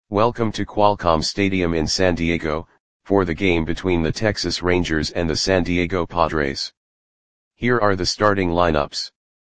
Welcome to Qualcomm Stadium in San Diego, for the game between the Texas Rangers and the San Diego Padres. Here are the starting lineups.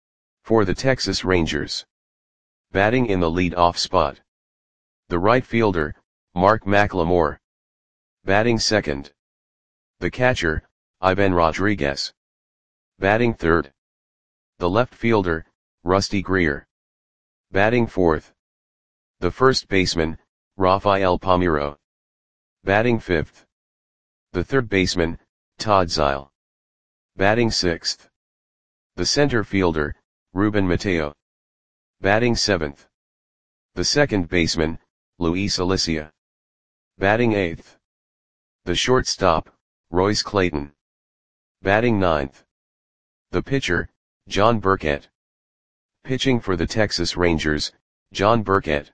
For the Texas Rangers. Batting in the lead-off spot. The right fielder, Mark McLemore. Batting second. The catcher, Ivan Rodriguez. Batting third. The left fielder, Rusty Greer. Batting fourth. The first baseman, Rafael Palmeiro. Batting fifth. The third baseman, Todd Zeile. Batting sixth. The center fielder, Ruben Mateo. Batting seventh. The second baseman, Luis Alicia. Batting eighth. The shortstop, Royce Clayton. Batting ninth. The pitcher, John Burkett. Pitching for the Texas Rangers, John Burkett.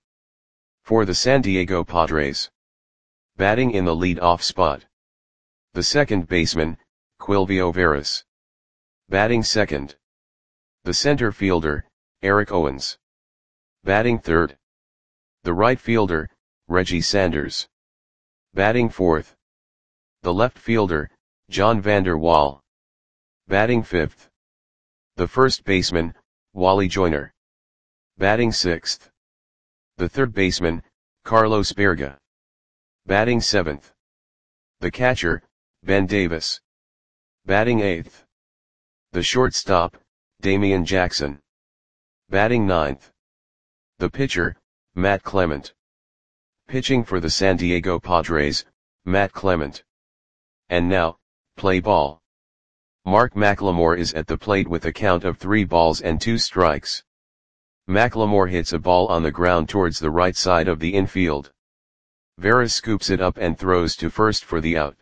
For the San Diego Padres. Batting in the lead-off spot. The second baseman, Quilvio Veras. Batting second. The center fielder, Eric Owens. Batting third. The right fielder, Reggie Sanders. Batting fourth. The left fielder, John Vander Wal. Batting fifth. The first baseman, Wally Joyner. Batting sixth. The third baseman, Carlos Baerga. Batting seventh. The catcher, Ben Davis. Batting eighth. The shortstop, Damian Jackson. Batting ninth. The pitcher, Matt Clement. Pitching for the San Diego Padres, Matt Clement. And now, play ball. Mark McLemore is at the plate with a count of 3 balls and 2 strikes. McLemore hits a ball on the ground towards the right side of the infield. Veras scoops it up and throws to first for the out.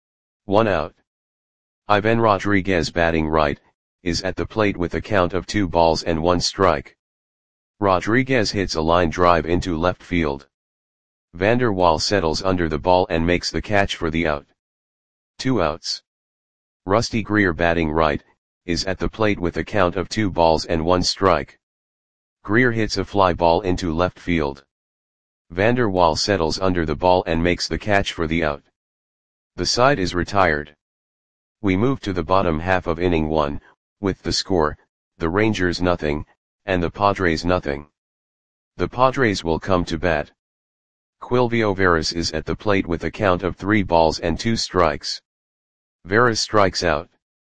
1 out. Ivan Rodriguez, batting right, is at the plate with a count of 2 balls and 1 strike. Rodriguez hits a line drive into left field. Vander Wal settles under the ball and makes the catch for the out. 2 outs. Rusty Greer, batting right, is at the plate with a count of 2 balls and 1 strike. Greer hits a fly ball into left field. Vander Wal settles under the ball and makes the catch for the out. The side is retired. We move to the bottom half of inning 1, with the score, the Rangers nothing, and the Padres nothing. The Padres will come to bat. Quilvio Veras is at the plate with a count of 3 balls and 2 strikes. Veras strikes out.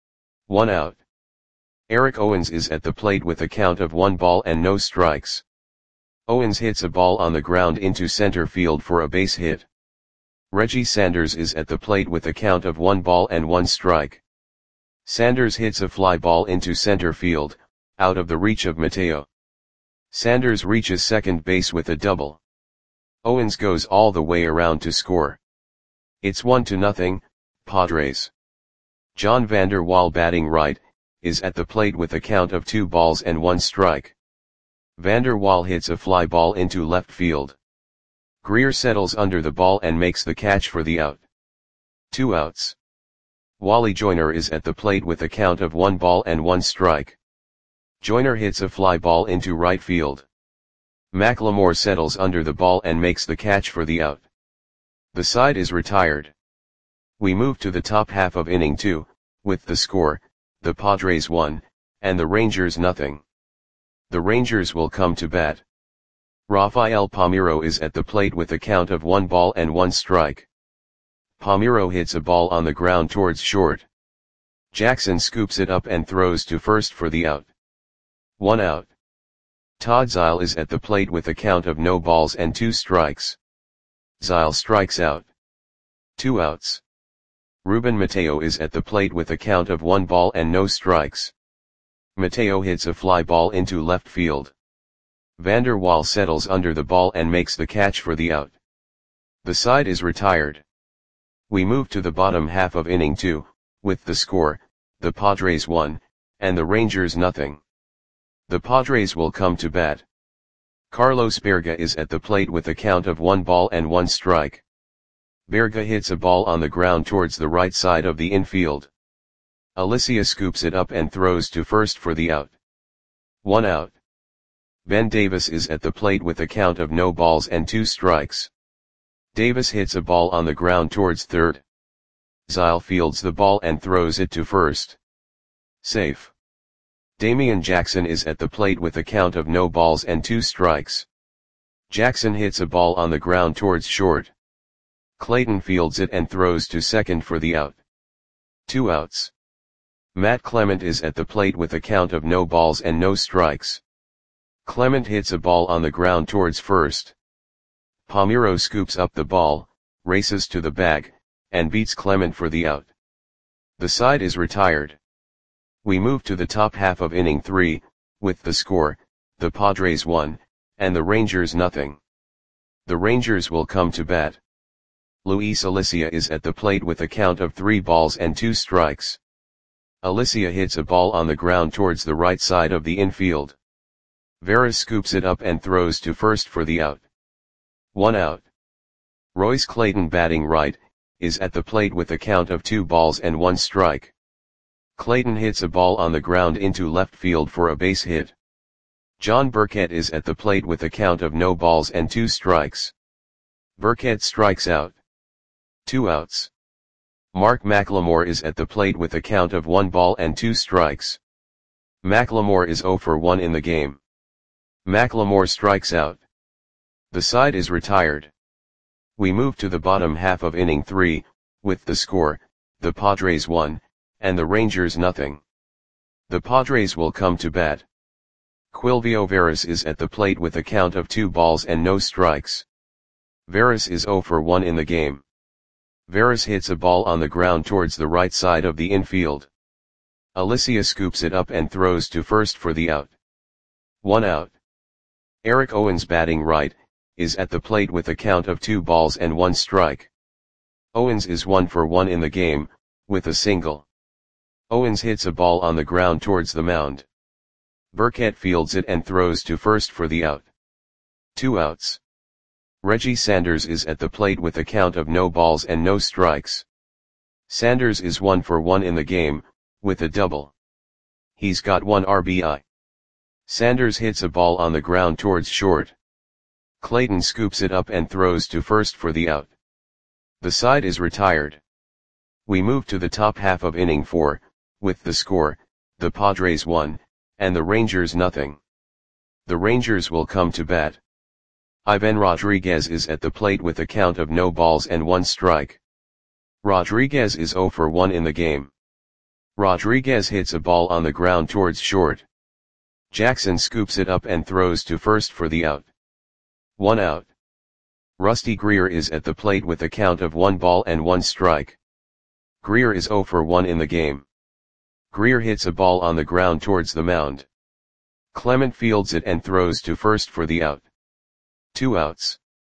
1 out. Eric Owens is at the plate with a count of 1 ball and no strikes. Owens hits a ball on the ground into center field for a base hit. Reggie Sanders is at the plate with a count of 1 ball and 1 strike. Sanders hits a fly ball into center field, out of the reach of Mateo. Sanders reaches second base with a double. Owens goes all the way around to score. It's 1-0, Padres. John Vander Wal, batting right, is at the plate with a count of 2 balls and 1 strike. Vander Wal hits a fly ball into left field. Greer settles under the ball and makes the catch for the out. 2 outs. Wally Joyner is at the plate with a count of 1 ball and 1 strike. Joyner hits a fly ball into right field. McLemore settles under the ball and makes the catch for the out. The side is retired. We move to the top half of inning 2, with the score, the Padres 1, and the Rangers nothing. The Rangers will come to bat. Rafael Palmeiro is at the plate with a count of 1 ball and 1 strike. Palmeiro hits a ball on the ground towards short. Jackson scoops it up and throws to first for the out. 1 out. Todd Zeile is at the plate with a count of no balls and 2 strikes. Zeile strikes out. 2 outs. Ruben Mateo is at the plate with a count of 1 ball and no strikes. Mateo hits a fly ball into left field. Vander Wal settles under the ball and makes the catch for the out. The side is retired. We move to the bottom half of inning 2, with the score, the Padres 1, and the Rangers nothing. The Padres will come to bat. Carlos Baerga is at the plate with a count of 1 ball and 1 strike. Baerga hits a ball on the ground towards the right side of the infield. Alicia scoops it up and throws to first for the out. 1 out. Ben Davis is at the plate with a count of no balls and 2 strikes. Davis hits a ball on the ground towards third. Zile fields the ball and throws it to first. Safe. Damian Jackson is at the plate with a count of no balls and 2 strikes. Jackson hits a ball on the ground towards short. Clayton fields it and throws to second for the out. 2 outs. Matt Clement is at the plate with a count of no balls and no strikes. Clement hits a ball on the ground towards first. Palmeiro scoops up the ball, races to the bag, and beats Clement for the out. The side is retired. We move to the top half of inning 3, with the score, the Padres 1, and the Rangers nothing. The Rangers will come to bat. Luis Alicia is at the plate with a count of 3 balls and 2 strikes. Alicia hits a ball on the ground towards the right side of the infield. Veras scoops it up and throws to first for the out. 1 out. Royce Clayton, batting right, is at the plate with a count of 2 balls and 1 strike. Clayton hits a ball on the ground into left field for a base hit. John Burkett is at the plate with a count of no balls and 2 strikes. Burkett strikes out. 2 outs. Mark McLemore is at the plate with a count of 1 ball and 2 strikes. McLemore is 0 for 1 in the game. McLemore strikes out. The side is retired. We move to the bottom half of inning 3, with the score, the Padres 1, and the Rangers nothing. The Padres will come to bat. Quilvio Veras is at the plate with a count of 2 balls and no strikes. Veras is 0 for 1 in the game. Veras hits a ball on the ground towards the right side of the infield. Alicia scoops it up and throws to first for the out. 1 out. Eric Owens, batting right, is at the plate with a count of 2 balls and 1 strike. Owens is 1 for 1 in the game, with a single. Owens hits a ball on the ground towards the mound. Burkett fields it and throws to first for the out. 2 outs. Reggie Sanders is at the plate with a count of no balls and no strikes. Sanders is 1 for 1 in the game, with a double. He's got 1 RBI. Sanders hits a ball on the ground towards short. Clayton scoops it up and throws to first for the out. The side is retired. We move to the top half of inning 4, with the score, the Padres 1, and the Rangers nothing. The Rangers will come to bat. Ivan Rodriguez is at the plate with a count of no balls and 1 strike. Rodriguez is 0 for 1 in the game. Rodriguez hits a ball on the ground towards short. Jackson scoops it up and throws to first for the out. 1 out. Rusty Greer is at the plate with a count of 1 ball and 1 strike. Greer is 0 for 1 in the game. Greer hits a ball on the ground towards the mound. Clement fields it and throws to first for the out. 2 outs.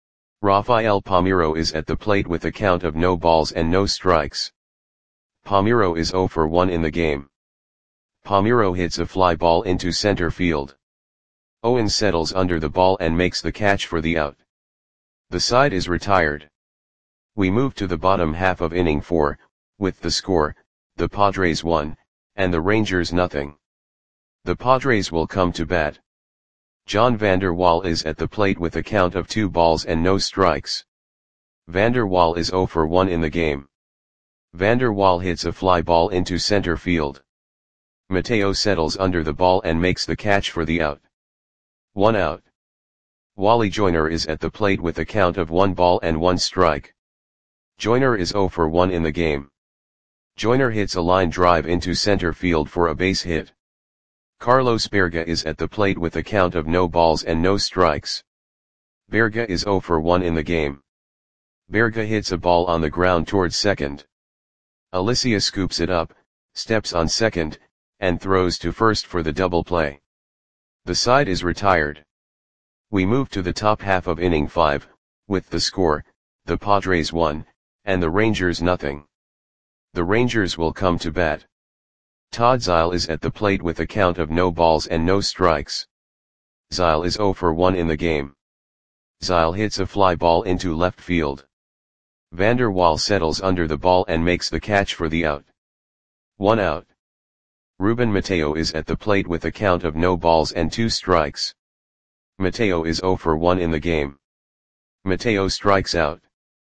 Rafael Palmeiro is at the plate with a count of no balls and no strikes. Palmeiro is 0 for 1 in the game. Palmeiro hits a fly ball into center field. Owens settles under the ball and makes the catch for the out. The side is retired. We move to the bottom half of inning 4, with the score, the Padres 1, and the Rangers nothing. The Padres will come to bat. John Vander Wal is at the plate with a count of 2 balls and no strikes. Vander Wal is 0 for 1 in the game. Vander Wal hits a fly ball into center field. Mateo settles under the ball and makes the catch for the out. 1 out. Wally Joyner is at the plate with a count of 1 ball and 1 strike. Joyner is 0 for 1 in the game. Joyner hits a line drive into center field for a base hit. Carlos Berga is at the plate with a count of no balls and no strikes. Berga is 0 for 1 in the game. Berga hits a ball on the ground towards second. Alicia scoops it up, steps on second, and throws to first for the double play. The side is retired. We move to the top half of inning 5, with the score, the Padres 1, and the Rangers nothing. The Rangers will come to bat. Todd Zile is at the plate with a count of no balls and no strikes. Zile is 0 for 1 in the game. Zile hits a fly ball into left field. Vander Wal settles under the ball and makes the catch for the out. 1 out. Ruben Mateo is at the plate with a count of no balls and 2 strikes. Mateo is 0 for 1 in the game. Mateo strikes out.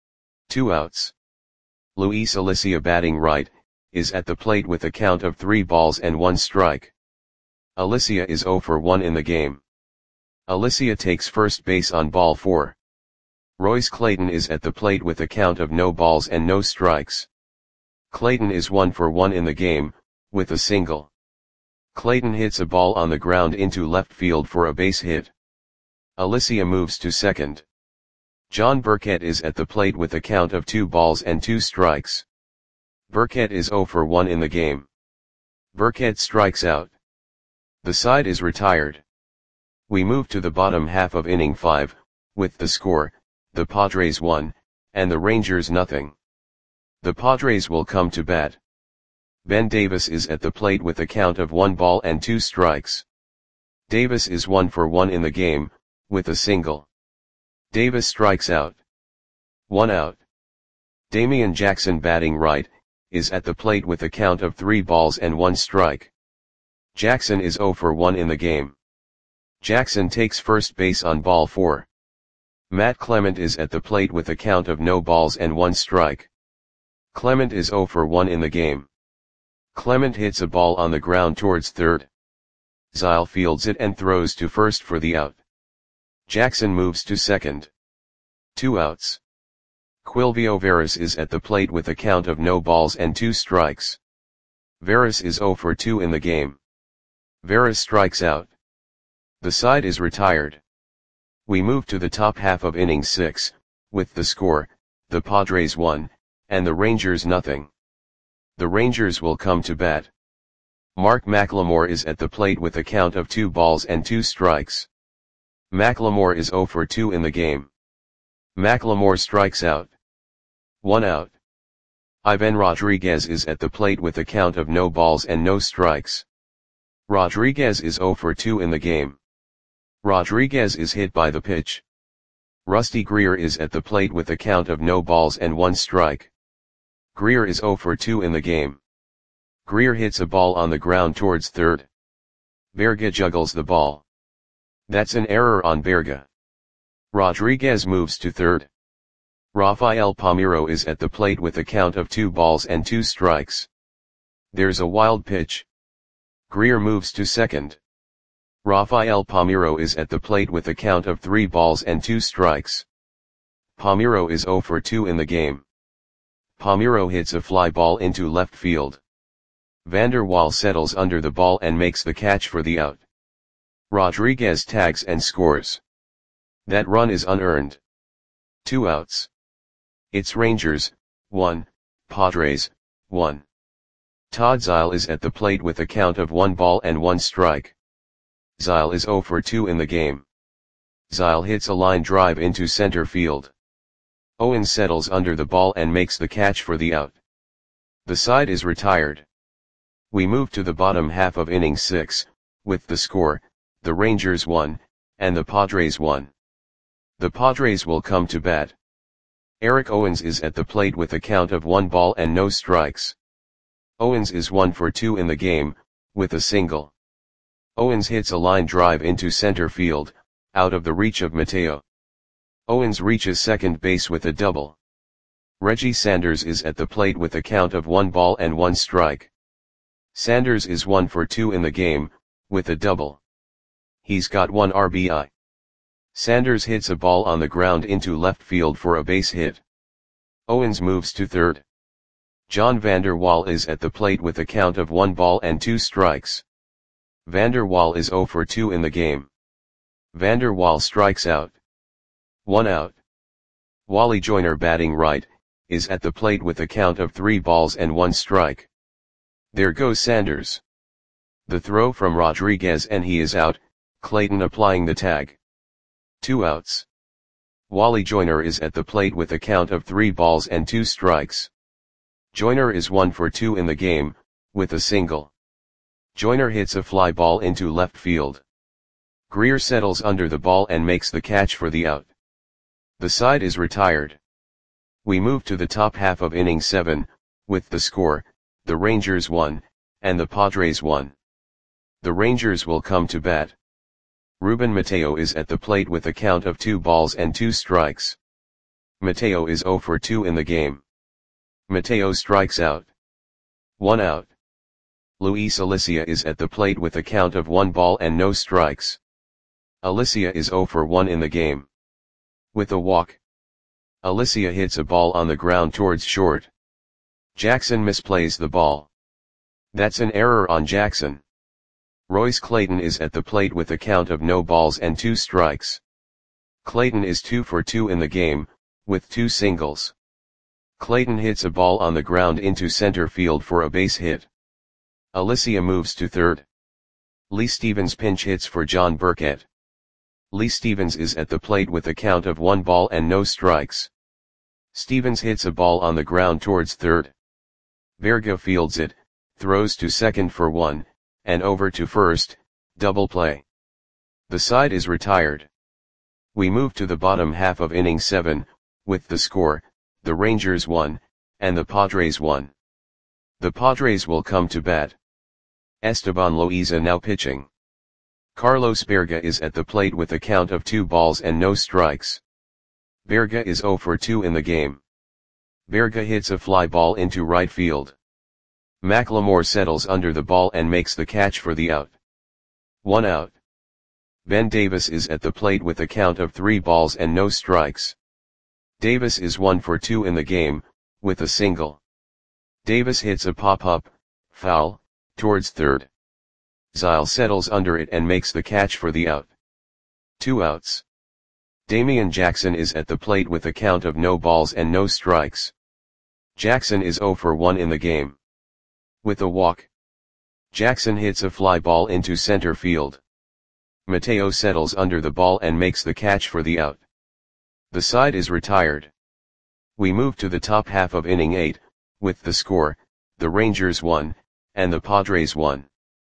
2 outs. Luis Alicia batting right, is at the plate with a count of 3 balls and 1 strike. Alicia is 0 for 1 in the game. Alicia takes first base on ball 4. Royce Clayton is at the plate with a count of no balls and no strikes. Clayton is 1 for 1 in the game, with a single. Clayton hits a ball on the ground into left field for a base hit. Alicia moves to second. John Burkett is at the plate with a count of 2 balls and 2 strikes. Burkett is 0 for 1 in the game. Burkett strikes out. The side is retired. We move to the bottom half of inning 5, with the score, the Padres 1, and the Rangers nothing. The Padres will come to bat. Ben Davis is at the plate with a count of 1 ball and 2 strikes. Davis is 1 for 1 in the game, with a single. Davis strikes out. 1 out. Damian Jackson batting right, is at the plate with a count of 3 balls and 1 strike. Jackson is 0 for 1 in the game. Jackson takes first base on ball 4. Matt Clement is at the plate with a count of no balls and 1 strike. Clement is 0 for 1 in the game. Clement hits a ball on the ground towards third. Zyle fields it and throws to first for the out. Jackson moves to second. 2 outs. Quilvio Veras is at the plate with a count of no balls and 2 strikes. Veras is 0 for 2 in the game. Veras strikes out. The side is retired. We move to the top half of inning 6, with the score, the Padres 1, and the Rangers nothing. The Rangers will come to bat. Mark McLemore is at the plate with a count of 2 balls and 2 strikes. McLemore is 0 for 2 in the game. McLemore strikes out. 1 out. Ivan Rodriguez is at the plate with a count of no balls and no strikes. Rodriguez is 0 for 2 in the game. Rodriguez is hit by the pitch. Rusty Greer is at the plate with a count of no balls and 1 strike. Greer is 0 for 2 in the game. Greer hits a ball on the ground towards third. Berga juggles the ball. That's an error on Berga. Rodriguez moves to third. Rafael Palmeiro is at the plate with a count of 2 balls and 2 strikes. There's a wild pitch. Greer moves to second. Rafael Palmeiro is at the plate with a count of 3 balls and 2 strikes. Palmeiro is 0 for 2 in the game. Palmeiro hits a fly ball into left field. Vander Waal settles under the ball and makes the catch for the out. Rodriguez tags and scores. That run is unearned. 2 outs. It's Rangers, 1, Padres, 1. Todd Zyle is at the plate with a count of 1 ball and 1 strike. Zyle is 0 for 2 in the game. Zyle hits a line drive into center field. Owens settles under the ball and makes the catch for the out. The side is retired. We move to the bottom half of inning 6, with the score, the Rangers 1, and the Padres 1. The Padres will come to bat. Eric Owens is at the plate with a count of 1 ball and no strikes. Owens is 1 for 2 in the game, with a single. Owens hits a line drive into center field, out of the reach of Mateo. Owens reaches second base with a double. Reggie Sanders is at the plate with a count of 1 ball and 1 strike. Sanders is 1 for 2 in the game, with a double. He's got 1 RBI. Sanders hits a ball on the ground into left field for a base hit. Owens moves to third. John Vander Waal is at the plate with a count of 1 ball and 2 strikes. Vander Waal is 0 for 2 in the game. Vander Waal strikes out. 1 out. Wally Joyner batting right, is at the plate with a count of 3 balls and 1 strike. There goes Sanders. The throw from Rodriguez and he is out, Clayton applying the tag. 2 outs. Wally Joyner is at the plate with a count of 3 balls and 2 strikes. Joyner is 1 for 2 in the game, with a single. Joyner hits a fly ball into left field. Greer settles under the ball and makes the catch for the out. The side is retired. We move to the top half of inning 7, with the score, the Rangers 1, and the Padres 1. The Rangers will come to bat. Ruben Mateo is at the plate with a count of 2 balls and 2 strikes. Mateo is 0 for 2 in the game. Mateo strikes out. 1 out. Luis Alicia is at the plate with a count of 1 ball and no strikes. Alicia is 0 for 1 in the game. With a walk. Alicia hits a ball on the ground towards short. Jackson misplays the ball. That's an error on Jackson. Royce Clayton is at the plate with a count of no balls and 2 strikes. Clayton is 2 for 2 in the game, with 2 singles. Clayton hits a ball on the ground into center field for a base hit. Alicia moves to third. Lee Stevens pinch hits for John Burkett. Lee Stevens is at the plate with a count of 1 ball and no strikes. Stevens hits a ball on the ground towards third. Verga fields it, throws to second for 1, and over to first, double play. The side is retired. We move to the bottom half of inning 7, with the score, the Rangers 1, and the Padres 1. The Padres will come to bat. Esteban Loaiza now pitching. Carlos Berga is at the plate with a count of 2 balls and no strikes. Berga is 0 for 2 in the game. Berga hits a fly ball into right field. McLemore settles under the ball and makes the catch for the out. 1 out. Ben Davis is at the plate with a count of 3 balls and no strikes. Davis is 1 for 2 in the game, with a single. Davis hits a pop-up, foul, towards third. Zyle settles under it and makes the catch for the out. 2 outs. Damian Jackson is at the plate with a count of no balls and no strikes. Jackson is 0 for 1 in the game. With a walk. Jackson hits a fly ball into center field. Mateo settles under the ball and makes the catch for the out. The side is retired. We move to the top half of inning 8, with the score, the Rangers 1, and the Padres 1.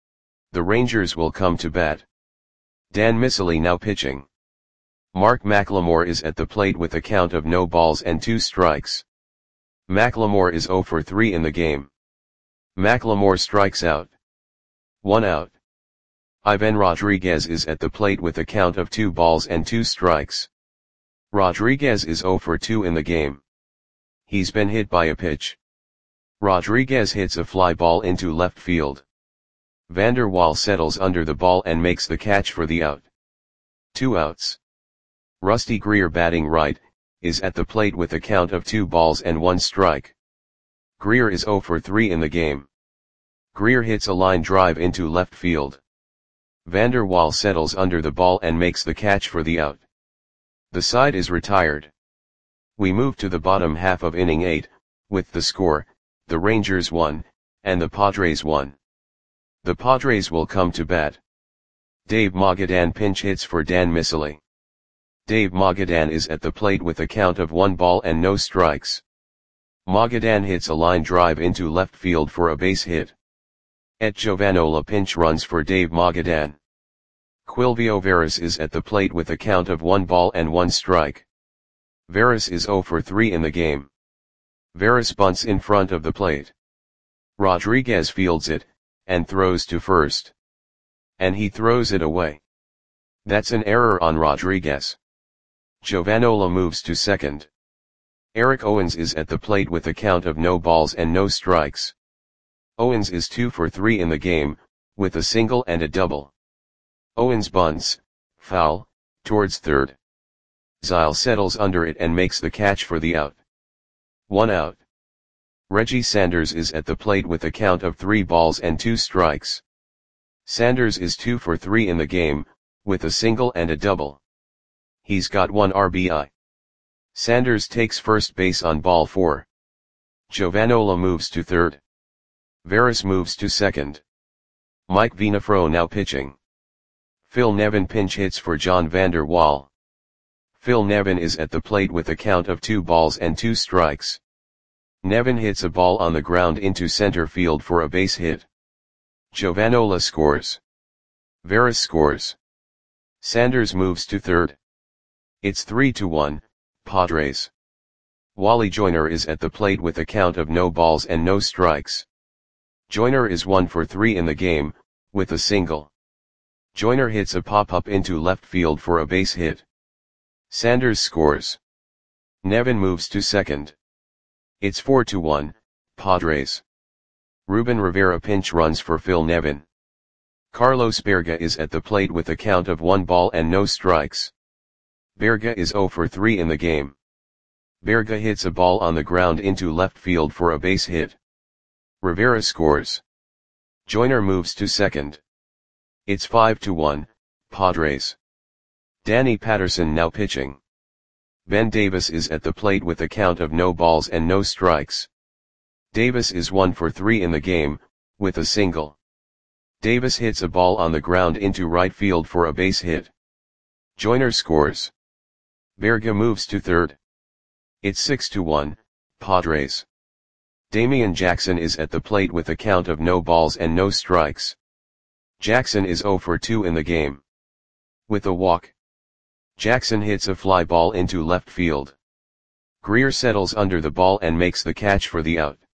The Rangers will come to bat. Dan Miceli now pitching. Mark McLemore is at the plate with a count of no balls and 2 strikes. McLemore is 0 for 3 in the game. McLemore strikes out. 1 out. Ivan Rodriguez is at the plate with a count of 2 balls and 2 strikes. Rodriguez is 0 for 2 in the game. He's been hit by a pitch. Rodriguez hits a fly ball into left field. Vander Waal settles under the ball and makes the catch for the out. 2 outs. Rusty Greer batting right, is at the plate with a count of 2 balls and 1 strike. Greer is 0 for 3 in the game. Greer hits a line drive into left field. Vander Waal settles under the ball and makes the catch for the out. The side is retired. We move to the bottom half of inning 8, with the score, the Rangers 1, and the Padres 1. The Padres will come to bat. Dave Magadan pinch hits for Dan Miceli. Dave Magadan is at the plate with a count of 1 ball and no strikes. Magadan hits a line drive into left field for a base hit. Et Giovanola pinch runs for Dave Magadan. Quilvio Veras is at the plate with a count of 1 ball and 1 strike. Veras is 0 for 3 in the game. Veras bunts in front of the plate. Rodriguez fields it, and throws to first. And he throws it away. That's an error on Rodriguez. Giovanola moves to second. Eric Owens is at the plate with a count of no balls and no strikes. Owens is 2 for 3 in the game, with a single and a double. Owens bunts, foul, towards third. Zyle settles under it and makes the catch for the out. 1 out. Reggie Sanders is at the plate with a count of 3 balls and 2 strikes. Sanders is 2 for 3 in the game, with a single and a double. He's got 1 RBI. Sanders takes first base on ball 4. Giovanola moves to third. Veras moves to second. Mike Venafro now pitching. Phil Nevin pinch hits for John Vander Waal. Phil Nevin is at the plate with a count of 2 balls and 2 strikes. Nevin hits a ball on the ground into center field for a base hit. Giovanola scores. Veras scores. Sanders moves to third. It's 3-1, Padres. Wally Joyner is at the plate with a count of no balls and no strikes. Joyner is 1 for 3 in the game, with a single. Joyner hits a pop-up into left field for a base hit. Sanders scores. Nevin moves to second. It's 4-1, Padres. Ruben Rivera pinch runs for Phil Nevin. Carlos Berga is at the plate with a count of 1 ball and no strikes. Berga is 0 for 3 in the game. Berga hits a ball on the ground into left field for a base hit. Rivera scores. Joyner moves to second. It's 5-1, Padres. Danny Patterson now pitching. Ben Davis is at the plate with a count of no balls and no strikes. Davis is 1 for 3 in the game, with a single. Davis hits a ball on the ground into right field for a base hit. Joyner scores. Berga moves to third. It's 6-1, Padres. Damian Jackson is at the plate with a count of no balls and no strikes. Jackson is 0 for 2 in the game. With a walk. Jackson hits a fly ball into left field. Greer settles under the ball and makes the catch for the out.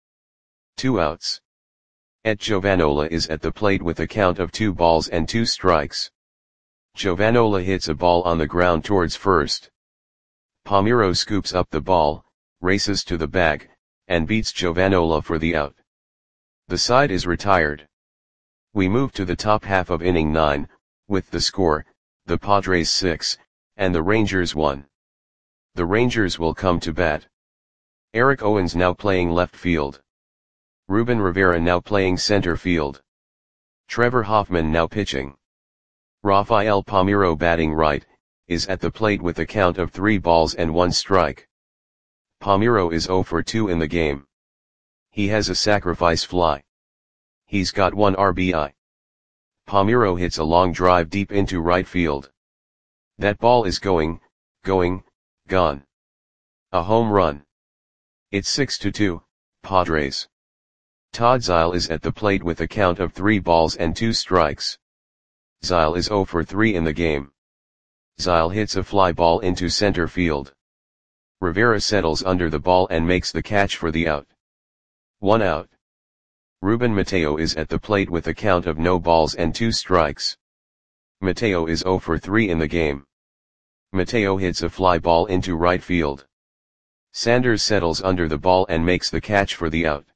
2 outs. Et Giovanola is at the plate with a count of 2 balls and 2 strikes. Giovanola hits a ball on the ground towards first. Palmeiro scoops up the ball, races to the bag, and beats Giovanola for the out. The side is retired. We move to the top half of inning 9, with the score, the Padres 6, and the Rangers 1. The Rangers will come to bat. Eric Owens now playing left field. Ruben Rivera now playing center field. Trevor Hoffman now pitching. Rafael Palmeiro batting right, is at the plate with a count of 3 balls and 1 strike. Palmeiro is 0 for 2 in the game. He has a sacrifice fly. He's got 1 RBI. Palmeiro hits a long drive deep into right field. That ball is going, gone. A home run. It's 6-2, Padres. Todd Zeile is at the plate with a count of 3 balls and 2 strikes. Zeile is 0 for 3 in the game. Zeile hits a fly ball into center field. Rivera settles under the ball and makes the catch for the out. 1 out. Ruben Mateo is at the plate with a count of no balls and 2 strikes. Mateo is 0 for 3 in the game. Mateo hits a fly ball into right field. Sanders settles under the ball and makes the catch for the out.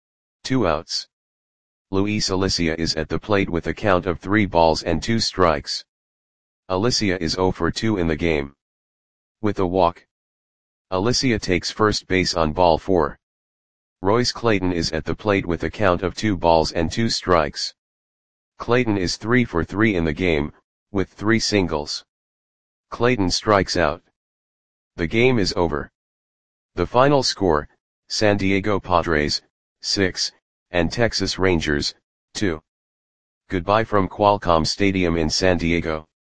2 outs. Luis Alicia is at the plate with a count of 3 balls and 2 strikes. Alicia is 0 for 2 in the game. With a walk. Alicia takes first base on ball 4. Royce Clayton is at the plate with a count of 2 balls and 2 strikes. Clayton is 3 for 3 in the game, with 3 singles. Clayton strikes out. The game is over. The final score, San Diego Padres, 6, and Texas Rangers, 2. Goodbye from Qualcomm Stadium in San Diego.